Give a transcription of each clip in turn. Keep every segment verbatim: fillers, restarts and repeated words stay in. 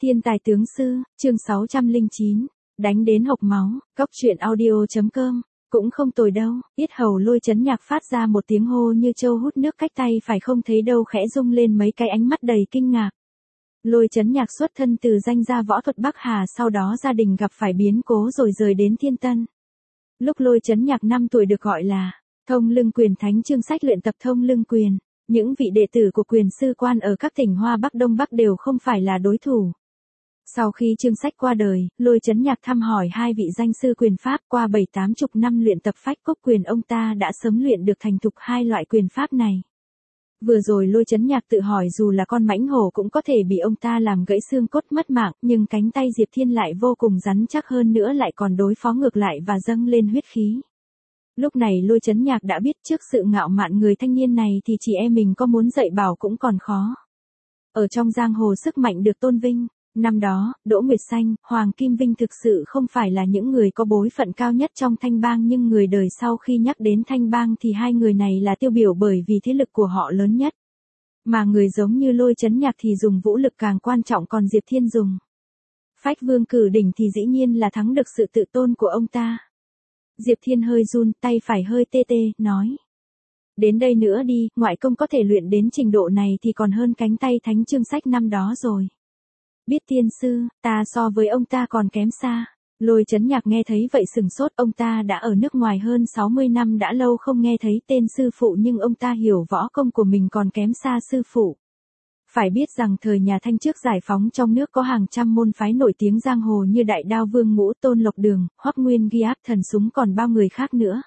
Thiên tài tướng sư, chương sáu trăm lẻ chín, đánh đến hộc máu, cóc truyện audio.com, cũng không tồi đâu, yết hầu Lôi Chấn Nhạc phát ra một tiếng hô như trâu hút nước cách tay phải không thấy đâu khẽ rung lên mấy cái ánh mắt đầy kinh ngạc. Lôi Chấn Nhạc xuất thân từ danh gia võ thuật Bắc Hà, sau đó gia đình gặp phải biến cố rồi rời đến Thiên Tân. Lúc Lôi Chấn Nhạc năm tuổi được gọi là Thông Lưng Quyền Thánh Chương Sách luyện tập Thông Lưng Quyền, những vị đệ tử của quyền sư quan ở các tỉnh Hoa Bắc Đông Bắc đều không phải là đối thủ. Sau khi Chương Sách qua đời, Lôi Chấn Nhạc thăm hỏi hai vị danh sư quyền pháp, qua bảy tám chục năm luyện tập phách cốc quyền, ông ta đã sớm luyện được thành thục hai loại quyền pháp này. Vừa rồi Lôi Chấn Nhạc tự hỏi dù là con mãnh hổ cũng có thể bị ông ta làm gãy xương cốt mất mạng, nhưng cánh tay Diệp Thiên lại vô cùng rắn chắc, hơn nữa lại còn đối phó ngược lại và dâng lên huyết khí. Lúc này Lôi Chấn Nhạc đã biết trước sự ngạo mạn người thanh niên này thì chị em mình có muốn dạy bảo cũng còn khó. Ở trong giang hồ sức mạnh được tôn vinh, năm đó, Đỗ Nguyệt Xanh, Hoàng Kim Vinh thực sự không phải là những người có bối phận cao nhất trong Thanh Bang, nhưng người đời sau khi nhắc đến Thanh Bang thì hai người này là tiêu biểu bởi vì thế lực của họ lớn nhất. Mà người giống như Lôi Chấn Nhạc thì dùng vũ lực càng quan trọng, còn Diệp Thiên dùng phách vương cử đỉnh thì dĩ nhiên là thắng được sự tự tôn của ông ta. Diệp Thiên hơi run, tay phải hơi tê tê, nói: đến đây nữa đi, ngoại công có thể luyện đến trình độ này thì còn hơn cánh tay Thánh Chương Sách năm đó rồi. Biết tiên sư, ta so với ông ta còn kém xa. Lôi Chấn Nhạc nghe thấy vậy sừng sốt, ông ta đã ở nước ngoài hơn sáu mươi năm, đã lâu không nghe thấy tên sư phụ, nhưng ông ta hiểu võ công của mình còn kém xa sư phụ. Phải biết rằng thời nhà Thanh trước giải phóng trong nước có hàng trăm môn phái nổi tiếng giang hồ như Đại Đao Vương Ngũ, Tôn Lộc Đường, Hoắc Nguyên Ghi Áp Thần Súng, còn bao người khác nữa.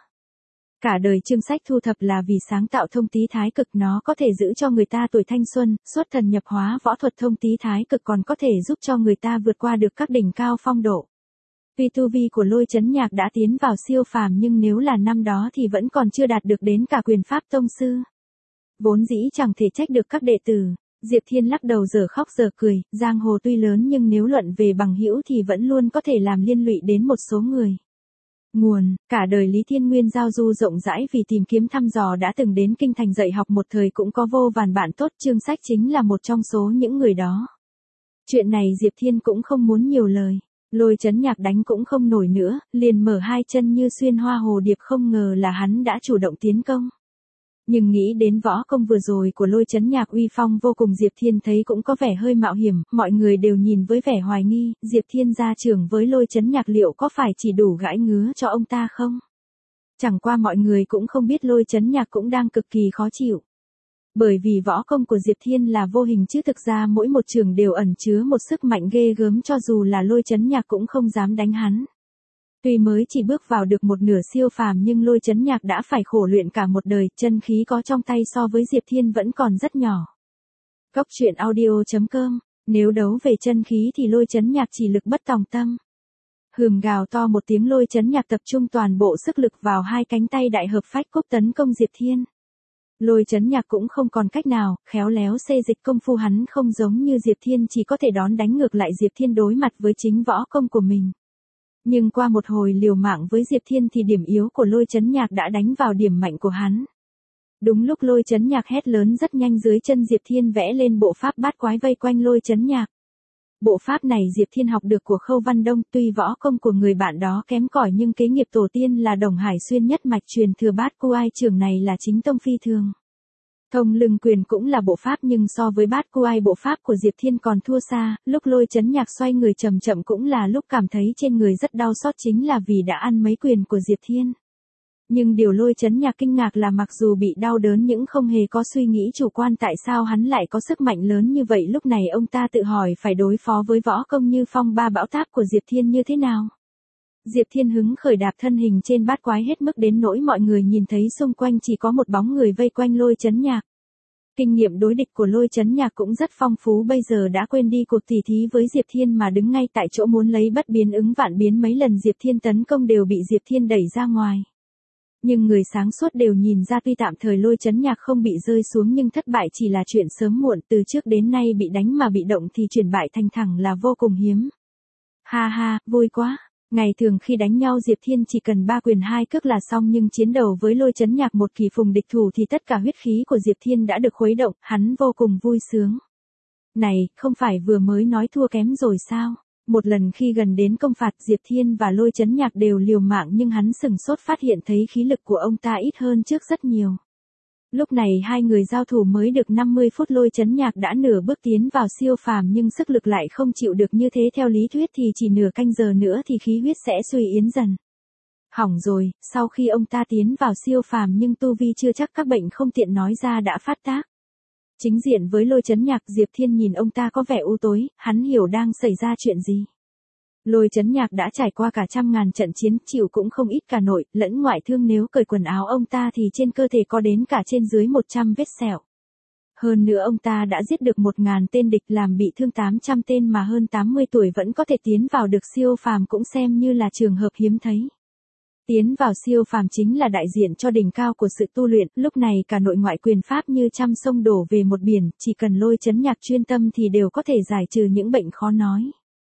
Cả đời Chương Sách thu thập là vì sáng tạo thông tý thái cực, nó có thể giữ cho người ta tuổi thanh xuân, xuất thần nhập hóa, võ thuật thông tý thái cực còn có thể giúp cho người ta vượt qua được các đỉnh cao phong độ. Tuy tu vi của Lôi Chấn Nhạc đã tiến vào siêu phàm, nhưng nếu là năm đó thì vẫn còn chưa đạt được đến cả quyền pháp tông sư. Vốn dĩ chẳng thể trách được các đệ tử. Diệp Thiên lắc đầu giờ khóc giờ cười, giang hồ tuy lớn nhưng nếu luận về bằng hữu thì vẫn luôn có thể làm liên lụy đến một số người. Nguồn: cả đời Lý Thiên Nguyên giao du rộng rãi vì tìm kiếm thăm dò, đã từng đến kinh thành dạy học một thời, cũng có vô vàn bạn tốt, Chương Sách chính là một trong số những người đó. Chuyện này Diệp Thiên cũng không muốn nhiều lời. Lôi Chấn Nhạc đánh cũng không nổi nữa, liền mở hai chân như xuyên hoa hồ điệp, không ngờ là hắn đã chủ động tiến công. Nhưng nghĩ đến võ công vừa rồi của Lôi Chấn Nhạc uy phong vô cùng, Diệp Thiên thấy cũng có vẻ hơi mạo hiểm, mọi người đều nhìn với vẻ hoài nghi, Diệp Thiên ra trưởng với Lôi Chấn Nhạc liệu có phải chỉ đủ gãi ngứa cho ông ta không? Chẳng qua mọi người cũng không biết Lôi Chấn Nhạc cũng đang cực kỳ khó chịu. Bởi vì võ công của Diệp Thiên là vô hình chứ thực ra mỗi một trường đều ẩn chứa một sức mạnh ghê gớm, cho dù là Lôi Chấn Nhạc cũng không dám đánh hắn. Tuy mới chỉ bước vào được một nửa siêu phàm nhưng Lôi Chấn Nhạc đã phải khổ luyện cả một đời, chân khí có trong tay so với Diệp Thiên vẫn còn rất nhỏ. Cóc truyện audio.com, nếu đấu về chân khí thì Lôi Chấn Nhạc chỉ lực bất tòng tâm. Hừm gào to một tiếng, Lôi Chấn Nhạc tập trung toàn bộ sức lực vào hai cánh tay đại hợp phách cốc tấn công Diệp Thiên. Lôi Chấn Nhạc cũng không còn cách nào, khéo léo xê dịch công phu hắn không giống như Diệp Thiên chỉ có thể đón đánh ngược lại Diệp Thiên đối mặt với chính võ công của mình. Nhưng qua một hồi liều mạng với Diệp Thiên thì điểm yếu của Lôi Chấn Nhạc đã đánh vào điểm mạnh của hắn. Đúng lúc Lôi Chấn Nhạc hét lớn, rất nhanh dưới chân Diệp Thiên vẽ lên bộ pháp bát quái vây quanh Lôi Chấn Nhạc. Bộ pháp này Diệp Thiên học được của Khâu Văn Đông, tuy võ công của người bạn đó kém cỏi nhưng kế nghiệp tổ tiên là Đồng Hải Xuyên nhất mạch truyền thừa bát cu ai trường này là chính tông phi thường. Thông Lưng Quyền cũng là bộ pháp nhưng so với bát cu ai bộ pháp của Diệp Thiên còn thua xa, lúc Lôi Chấn Nhạc xoay người chậm chậm cũng là lúc cảm thấy trên người rất đau xót, chính là vì đã ăn mấy quyền của Diệp Thiên. Nhưng điều Lôi Chấn Nhạc kinh ngạc là mặc dù bị đau đớn nhưng không hề có suy nghĩ chủ quan tại sao hắn lại có sức mạnh lớn như vậy. Lúc này ông ta tự hỏi phải đối phó với võ công như phong ba bão táp của Diệp Thiên như thế nào. Diệp Thiên hứng khởi đạp thân hình trên bát quái hết mức đến nỗi mọi người nhìn thấy xung quanh chỉ có một bóng người vây quanh Lôi Chấn Nhạc. Kinh nghiệm đối địch của Lôi Chấn Nhạc cũng rất phong phú, bây giờ đã quên đi cuộc tỉ thí với Diệp Thiên mà đứng ngay tại chỗ muốn lấy bất biến ứng vạn biến, mấy lần Diệp Thiên tấn công đều bị Diệp Thiên đẩy ra ngoài. Nhưng người sáng suốt đều nhìn ra tuy tạm thời Lôi Chấn Nhạc không bị rơi xuống nhưng thất bại chỉ là chuyện sớm muộn, từ trước đến nay bị đánh mà bị động thì chuyển bại thành thẳng là vô cùng hiếm. Ha ha, vui quá. Ngày thường khi đánh nhau Diệp Thiên chỉ cần ba quyền hai cước là xong, nhưng chiến đấu với Lôi Chấn Nhạc một kỳ phùng địch thủ thì tất cả huyết khí của Diệp Thiên đã được khuấy động, hắn vô cùng vui sướng. Này, không phải vừa mới nói thua kém rồi sao? Một lần khi gần đến công phạt, Diệp Thiên và Lôi Chấn Nhạc đều liều mạng nhưng hắn sừng sốt phát hiện thấy khí lực của ông ta ít hơn trước rất nhiều. Lúc này hai người giao thủ mới được năm mươi phút, Lôi Chấn Nhạc đã nửa bước tiến vào siêu phàm nhưng sức lực lại không chịu được như thế, theo lý thuyết thì chỉ nửa canh giờ nữa thì khí huyết sẽ suy yến dần. Hỏng rồi, sau khi ông ta tiến vào siêu phàm nhưng tu vi chưa chắc, các bệnh không tiện nói ra đã phát tác. Chính diện với Lôi Chấn Nhạc, Diệp Thiên nhìn ông ta có vẻ u tối, hắn hiểu đang xảy ra chuyện gì. Lôi Chấn Nhạc đã trải qua cả trăm ngàn trận chiến, chịu cũng không ít cả nội, lẫn ngoại thương, nếu cởi quần áo ông ta thì trên cơ thể có đến cả trên dưới một trăm vết sẹo. Hơn nữa ông ta đã giết được một ngàn tên địch, làm bị thương tám trăm tên mà hơn tám mươi tuổi vẫn có thể tiến vào được siêu phàm cũng xem như là trường hợp hiếm thấy. Tiến vào siêu phàm chính là đại diện cho đỉnh cao của sự tu luyện, lúc này cả nội ngoại quyền pháp như trăm sông đổ về một biển, chỉ cần Lôi Chấn Nhạc chuyên tâm thì đều có thể giải trừ những bệnh khó nói.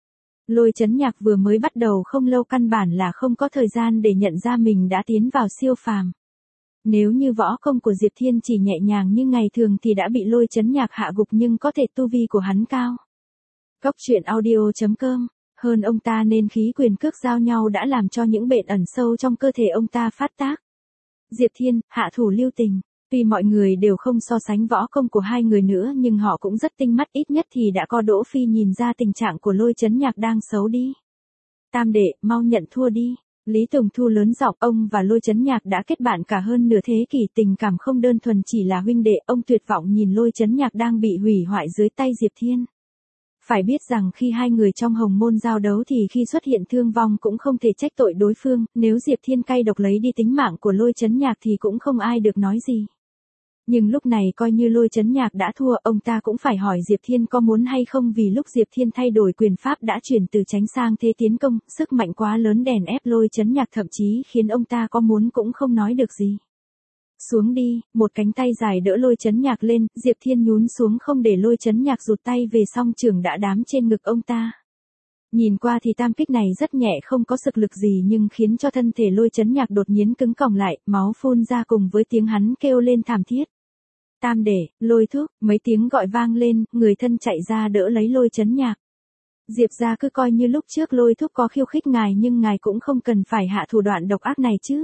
Lôi Chấn Nhạc vừa mới bắt đầu không lâu căn bản là không có thời gian để nhận ra mình đã tiến vào siêu phàm. Nếu như võ công của Diệp Thiên chỉ nhẹ nhàng như ngày thường thì đã bị Lôi Chấn Nhạc hạ gục, nhưng có thể tu vi của hắn cao. Cốc truyện audio chấm com hơn ông ta nên khí quyền cước giao nhau đã làm cho những bệnh ẩn sâu trong cơ thể ông ta phát tác. Diệp Thiên, hạ thủ lưu tình. Tuy mọi người đều không so sánh võ công của hai người nữa nhưng họ cũng rất tinh mắt, ít nhất thì đã có Đỗ Phi nhìn ra tình trạng của Lôi Chấn Nhạc đang xấu đi. Tam đệ, mau nhận thua đi. Lý Tùng Thu lớn giọng, ông và Lôi Chấn Nhạc đã kết bạn cả hơn nửa thế kỷ, tình cảm không đơn thuần chỉ là huynh đệ, ông tuyệt vọng nhìn Lôi Chấn Nhạc đang bị hủy hoại dưới tay Diệp Thiên. Phải biết rằng khi hai người trong hồng môn giao đấu thì khi xuất hiện thương vong cũng không thể trách tội đối phương, nếu Diệp Thiên cay độc lấy đi tính mạng của Lôi Chấn Nhạc thì cũng không ai được nói gì. Nhưng lúc này coi như Lôi Chấn Nhạc đã thua, ông ta cũng phải hỏi Diệp Thiên có muốn hay không, vì lúc Diệp Thiên thay đổi quyền pháp đã chuyển từ tránh sang thế tiến công, sức mạnh quá lớn đèn ép Lôi Chấn Nhạc, thậm chí khiến ông ta có muốn cũng không nói được gì. Xuống đi, một cánh tay dài đỡ Lôi Chấn Nhạc lên, Diệp Thiên nhún xuống không để Lôi Chấn Nhạc rụt tay về, song trường đã đám trên ngực ông ta. Nhìn qua thì tam kích này rất nhẹ, không có sức lực gì nhưng khiến cho thân thể Lôi Chấn Nhạc đột nhiên cứng còng lại, máu phun ra cùng với tiếng hắn kêu lên thảm thiết. Tam đệ, Lôi thúc, mấy tiếng gọi vang lên, người thân chạy ra đỡ lấy Lôi Chấn Nhạc. Diệp gia cứ coi như lúc trước Lôi thúc có khiêu khích ngài nhưng ngài cũng không cần phải hạ thủ đoạn độc ác này chứ.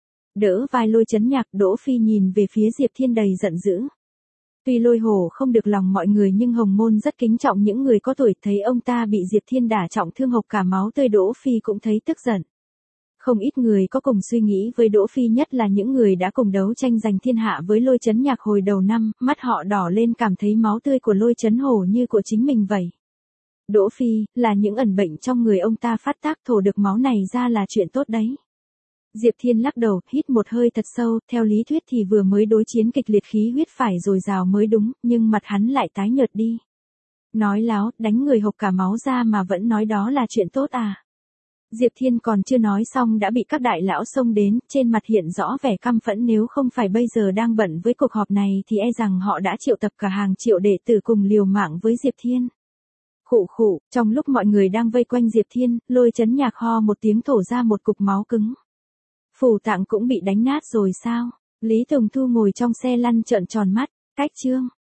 Đỡ vai Lôi Chấn Nhạc, Đỗ Phi nhìn về phía Diệp Thiên đầy giận dữ. Tuy Lôi Hổ không được lòng mọi người nhưng Hồng Môn rất kính trọng những người có tuổi, thấy ông ta bị Diệp Thiên đả trọng thương hộc cả máu tươi, Đỗ Phi cũng thấy tức giận. Không ít người có cùng suy nghĩ với Đỗ Phi, nhất là những người đã cùng đấu tranh giành thiên hạ với Lôi Chấn Nhạc hồi đầu năm, mắt họ đỏ lên cảm thấy máu tươi của Lôi Chấn Hổ như của chính mình vậy. Đỗ Phi, là những ẩn bệnh trong người ông ta phát tác, thổ được máu này ra là chuyện tốt đấy. Diệp Thiên lắc đầu, hít một hơi thật sâu, theo lý thuyết thì vừa mới đối chiến kịch liệt khí huyết phải dồi dào mới đúng, nhưng mặt hắn lại tái nhợt đi. Nói láo, đánh người hộc cả máu ra mà vẫn nói đó là chuyện tốt à. Diệp Thiên còn chưa nói xong đã bị các đại lão xông đến, trên mặt hiện rõ vẻ căm phẫn, nếu không phải bây giờ đang bận với cuộc họp này thì e rằng họ đã triệu tập cả hàng triệu đệ tử cùng liều mạng với Diệp Thiên. Khụ khụ, trong lúc mọi người đang vây quanh Diệp Thiên, Lôi Chấn Nhạc ho một tiếng thổ ra một cục máu cứng. Phủ tạng cũng bị đánh nát rồi sao? Lý Tùng Thu ngồi trong xe lăn trợn tròn mắt, cách chương.